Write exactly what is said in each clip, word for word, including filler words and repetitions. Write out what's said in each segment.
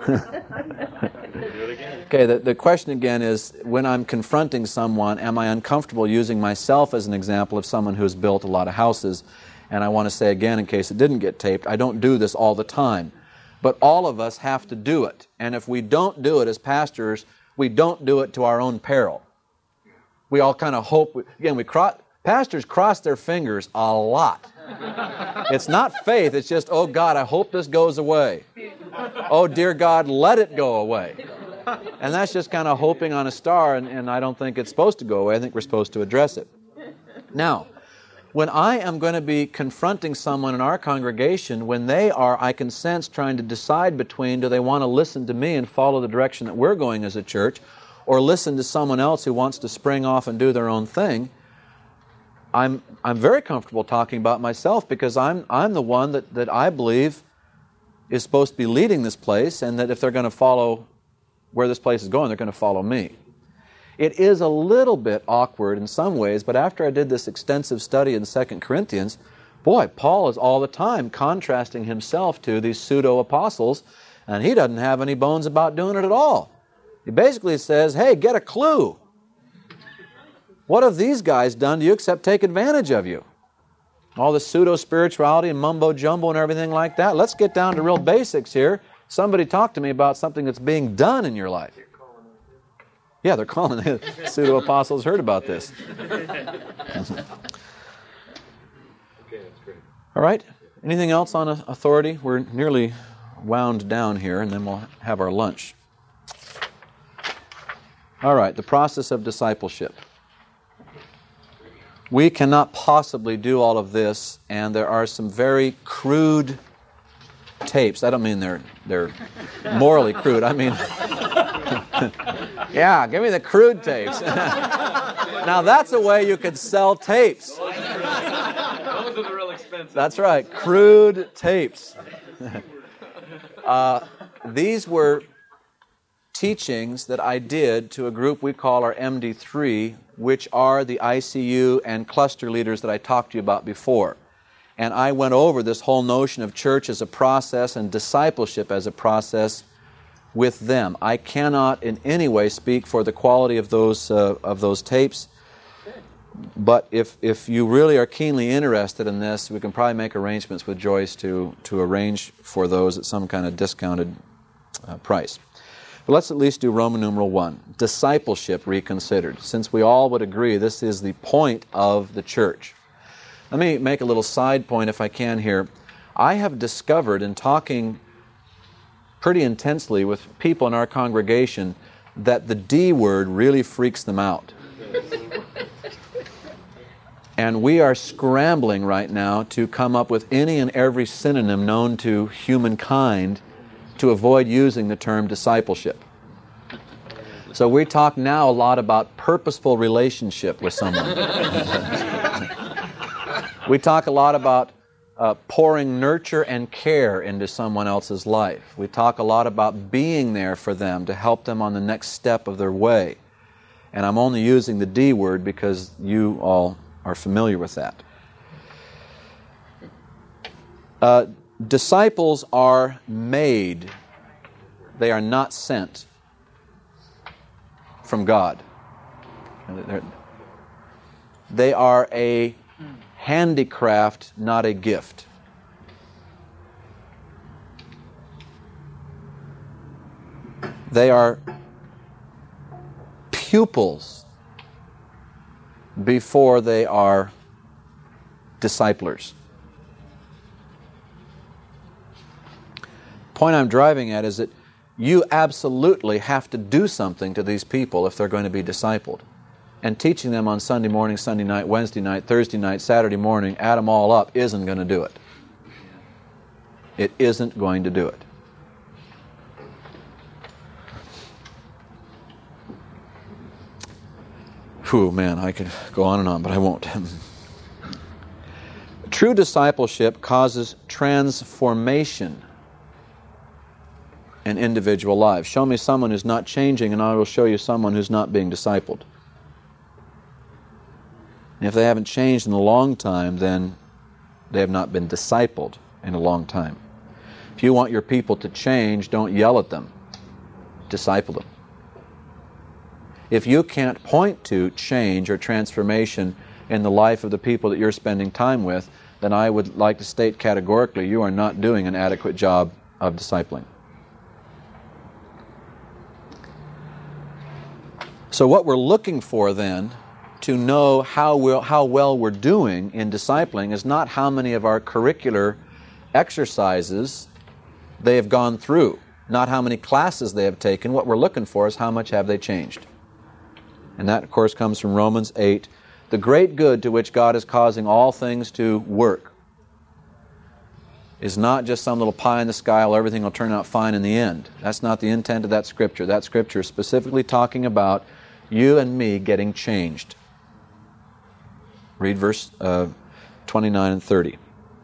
Okay, the, the question again is, when I'm confronting someone, am I uncomfortable using myself as an example of someone who's built a lot of houses? And I want to say again, in case it didn't get taped, I don't do this all the time. But all of us have to do it. And if we don't do it as pastors, we don't do it to our own peril. We all kind of hope, we, again, we cross, pastors cross their fingers a lot. It's not faith, it's just, oh God, I hope this goes away. Oh dear God, let it go away. And that's just kind of hoping on a star, and, and I don't think it's supposed to go away. I think we're supposed to address it. Now, when I am going to be confronting someone in our congregation, when they are, I can sense, trying to decide between, do they want to listen to me and follow the direction that we're going as a church, or listen to someone else who wants to spring off and do their own thing, I'm I'm very comfortable talking about myself, because I'm I'm the one that, that I believe is supposed to be leading this place, and that if they're going to follow where this place is going, they're going to follow me. It is a little bit awkward in some ways, but after I did this extensive study in Second Corinthians, boy, Paul is all the time contrasting himself to these pseudo-apostles, and he doesn't have any bones about doing it at all. He basically says, hey, get a clue. What have these guys done to you except take advantage of you? All the pseudo-spirituality and mumbo-jumbo and everything like that. Let's get down to real basics here. Somebody talk to me about something that's being done in your life. Yeah, they're calling it. Pseudo-apostles heard about this. All right. Anything else on authority? We're nearly wound down here, and then we'll have our lunch. All right, the process of discipleship. We cannot possibly do all of this, and there are some very crude tapes. I don't mean they're they're morally crude. I mean, yeah, give me the crude tapes. Now that's a way you could sell tapes. Those are the real expensive. That's right, crude tapes. uh, these were teachings that I did to a group we call our M D three, which are the I C U and cluster leaders that I talked to you about before. And I went over this whole notion of church as a process and discipleship as a process with them. I cannot in any way speak for the quality of those uh, of those tapes, but if if you really are keenly interested in this, we can probably make arrangements with Joyce to to arrange for those at some kind of discounted uh, price. But let's at least do Roman numeral one, discipleship reconsidered. Since we all would agree this is the point of the church. Let me make a little side point if I can here. I have discovered in talking pretty intensely with people in our congregation that the D word really freaks them out. And we are scrambling right now to come up with any and every synonym known to humankind to avoid using the term discipleship. So we talk now a lot about purposeful relationship with someone. We talk a lot about uh, pouring nurture and care into someone else's life. We talk a lot about being there for them to help them on the next step of their way. And I'm only using the D word because you all are familiar with that. Uh, disciples are made. They are not sent from God. They're, they are a handicraft, not a gift. They are pupils before they are disciplers. The point I'm driving at is that you absolutely have to do something to these people if they're going to be discipled. And teaching them on Sunday morning, Sunday night, Wednesday night, Thursday night, Saturday morning, add them all up, isn't going to do it. It isn't going to do it. Whew, man, I could go on and on, but I won't. True discipleship causes transformation in individual lives. Show me someone who's not changing, and I will show you someone who's not being discipled. And if they haven't changed in a long time, then they have not been discipled in a long time. If you want your people to change, don't yell at them. Disciple them. If you can't point to change or transformation in the life of the people that you're spending time with, then I would like to state categorically you are not doing an adequate job of discipling. So what we're looking for then to know how, we'll, how well we're doing in discipling is not how many of our curricular exercises they have gone through, not how many classes they have taken. What we're looking for is how much have they changed. And that, of course, comes from Romans eight. The great good to which God is causing all things to work is not just some little pie in the sky where everything will turn out fine in the end. That's not the intent of that Scripture. That Scripture is specifically talking about you and me getting changed. Read verse uh, twenty-nine and thirty.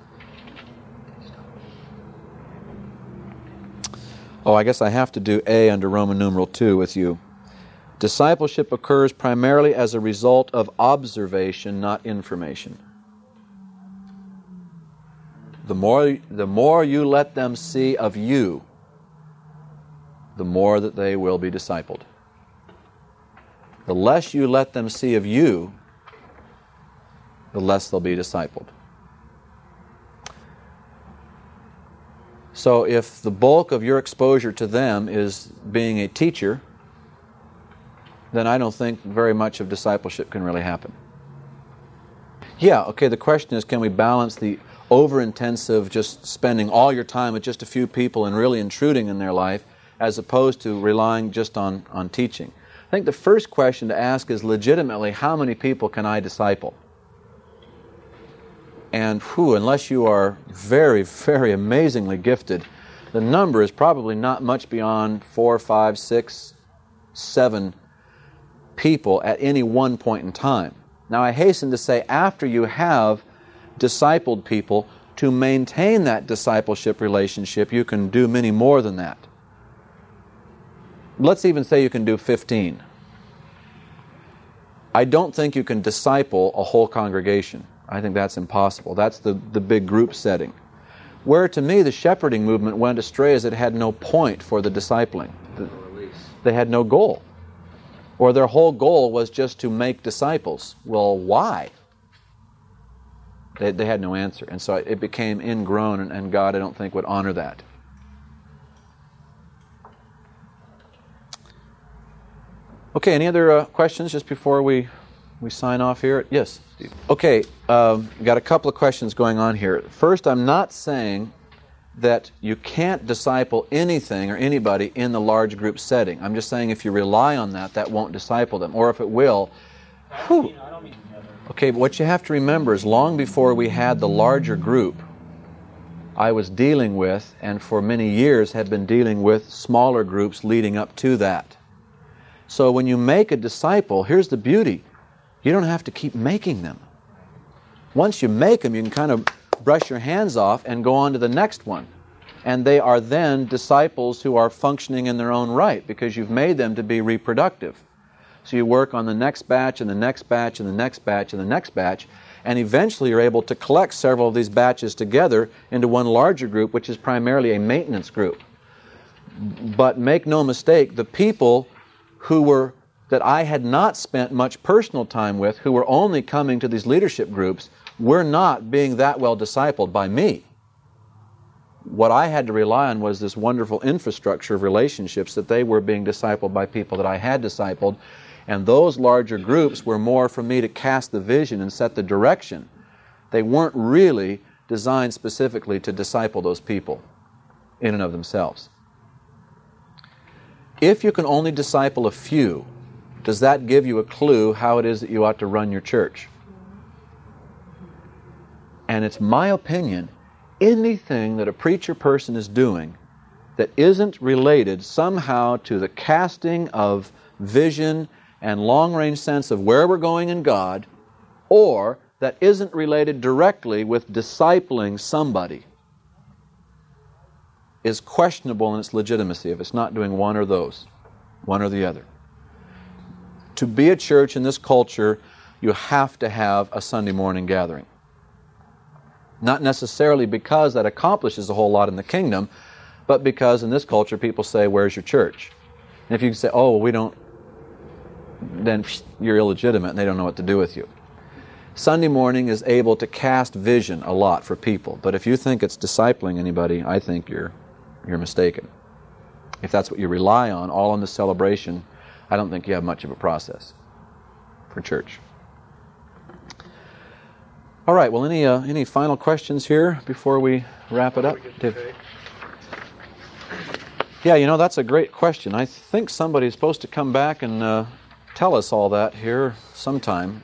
Oh, I guess I have to do A under Roman numeral two with you. Discipleship occurs primarily as a result of observation, not information. The more, the more you let them see of you, the more that they will be discipled. The less you let them see of you, the less they'll be discipled. So if the bulk of your exposure to them is being a teacher, then I don't think very much of discipleship can really happen. Yeah, okay, the question is, can we balance the over-intensive, just spending all your time with just a few people and really intruding in their life, as opposed to relying just on, on teaching? I think the first question to ask is legitimately, how many people can I disciple? And whew, unless you are very, very amazingly gifted, the number is probably not much beyond four, five, six, seven people at any one point in time. Now, I hasten to say, after you have discipled people, to maintain that discipleship relationship, you can do many more than that. Let's even say you can do fifteen. I don't think you can disciple a whole congregation. I think that's impossible. That's the, the big group setting. Where, to me, the shepherding movement went astray is it had no point for the discipling. They had no goal. Or their whole goal was just to make disciples. Well, why? They, they had no answer. And so it became ingrown, and, and God, I don't think, would honor that. Okay, any other uh, questions just before we, we sign off here? Yes, Steve. Okay, um, got a couple of questions going on here. First, I'm not saying that you can't disciple anything or anybody in the large group setting. I'm just saying if you rely on that, that won't disciple them. Or if it will, whew. Okay, but what you have to remember is long before we had the larger group, I was dealing with, and for many years had been dealing with, smaller groups leading up to that. So when you make a disciple, here's the beauty. You don't have to keep making them. Once you make them, you can kind of brush your hands off and go on to the next one. And they are then disciples who are functioning in their own right because you've made them to be reproductive. So you work on the next batch and the next batch and the next batch and the next batch, and eventually you're able to collect several of these batches together into one larger group, which is primarily a maintenance group. But make no mistake, the people who were that I had not spent much personal time with, who were only coming to these leadership groups, were not being that well discipled by me. What I had to rely on was this wonderful infrastructure of relationships that they were being discipled by people that I had discipled, and those larger groups were more for me to cast the vision and set the direction. They weren't really designed specifically to disciple those people in and of themselves. If you can only disciple a few, does that give you a clue how it is that you ought to run your church? And it's my opinion, anything that a preacher person is doing that isn't related somehow to the casting of vision and long-range sense of where we're going in God, or that isn't related directly with discipling somebody, is questionable in its legitimacy if it's not doing one or those, one or the other. To be a church in this culture, you have to have a Sunday morning gathering. Not necessarily because that accomplishes a whole lot in the kingdom, but because in this culture people say, where's your church? And if you say, oh, well, we don't, then you're illegitimate and they don't know what to do with you. Sunday morning is able to cast vision a lot for people, but if you think it's discipling anybody, I think you're you're mistaken. If that's what you rely on, all on the celebration, I don't think you have much of a process for church. All right, well, any uh, any final questions here before we wrap it up? Dave? Yeah, you know, that's a great question. I think somebody's supposed to come back and uh, tell us all that here sometime.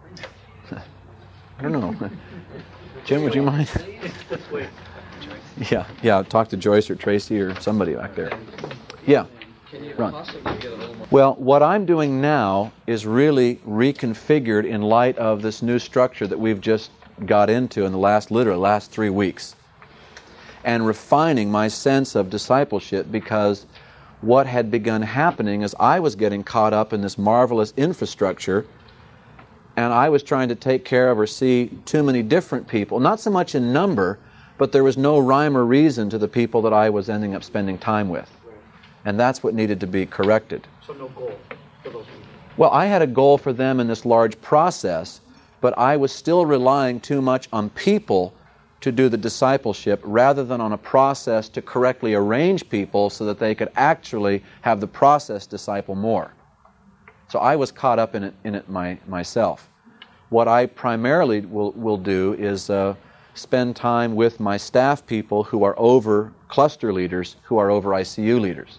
I don't know. Jim, would you mind? yeah, yeah. Talk to Joyce or Tracy or somebody back there. Yeah. Run. Well, what I'm doing now is really reconfigured in light of this new structure that we've just got into in the last, literally, last three weeks. And refining my sense of discipleship, because what had begun happening is I was getting caught up in this marvelous infrastructure, and I was trying to take care of or see too many different people, not so much in number, but there was no rhyme or reason to the people that I was ending up spending time with. And that's what needed to be corrected. So no goal for those people? Well, I had a goal for them in this large process, but I was still relying too much on people to do the discipleship rather than on a process to correctly arrange people so that they could actually have the process disciple more. So I was caught up in it, in it my, myself. What I primarily will, will do is uh, spend time with my staff people who are over cluster leaders, who are over I C U leaders.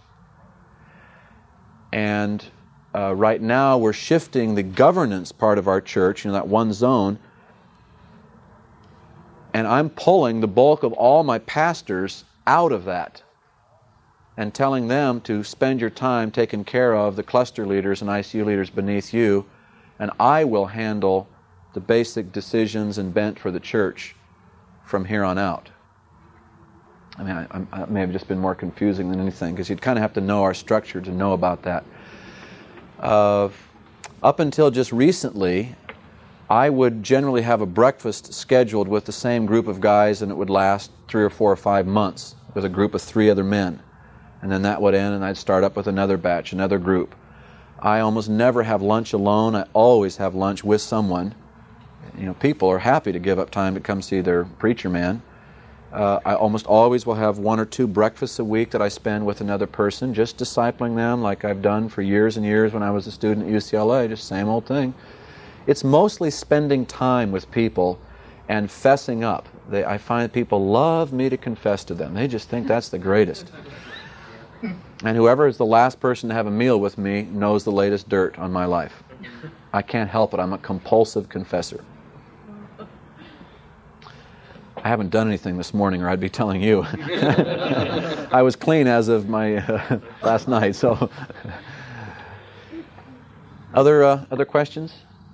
And uh, right now we're shifting the governance part of our church, you know, that one zone, and I'm pulling the bulk of all my pastors out of that and telling them to spend your time taking care of the cluster leaders and I C U leaders beneath you, and I will handle the basic decisions and bent for the church from here on out. I mean, I, I may have just been more confusing than anything, because you'd kind of have to know our structure to know about that. Uh, up until just recently, I would generally have a breakfast scheduled with the same group of guys, and it would last three or four or five months with a group of three other men. And then that would end, and I'd start up with another batch, another group. I almost never have lunch alone. I always have lunch with someone. You know, people are happy to give up time to come see their preacher man. Uh, I almost always will have one or two breakfasts a week that I spend with another person, just discipling them like I've done for years and years when I was a student at U C L A, just same old thing. It's mostly spending time with people and fessing up. They, I find people love me to confess to them. They just think that's the greatest. And whoever is the last person to have a meal with me knows the latest dirt on my life. I can't help it. I'm a compulsive confessor. I haven't done anything this morning, or I'd be telling you. I was clean as of my uh, last night. So, other uh, other questions?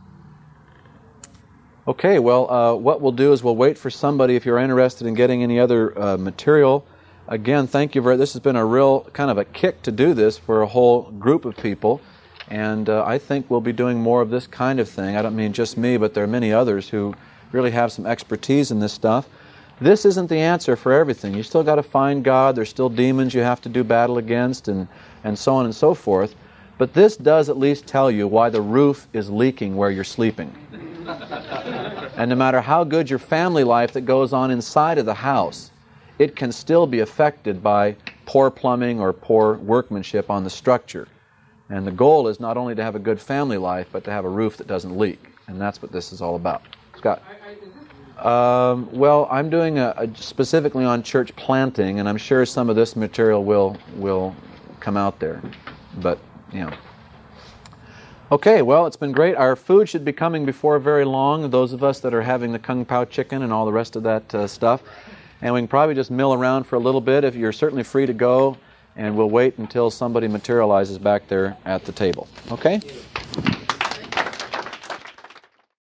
Okay. Well, uh, what we'll do is we'll wait for somebody if you're interested in getting any other uh, material. Again, thank you very. This has been a real kind of a kick to do this for a whole group of people, and uh, I think we'll be doing more of this kind of thing. I don't mean just me, but there are many others who really have some expertise in this stuff. This isn't the answer for everything. You still got to find God. There's still demons you have to do battle against, and, and so on and so forth. But this does at least tell you why the roof is leaking where you're sleeping. And no matter how good your family life that goes on inside of the house, it can still be affected by poor plumbing or poor workmanship on the structure. And the goal is not only to have a good family life, but to have a roof that doesn't leak. And that's what this is all about. Scott? Um, well, I'm doing a, a specifically on church planting, and I'm sure some of this material will will come out there. But, you know. Okay, well, it's been great. Our food should be coming before very long, those of us that are having the Kung Pao chicken and all the rest of that uh, stuff. And we can probably just mill around for a little bit. If you're certainly free to go, and we'll wait until somebody materializes back there at the table. Okay?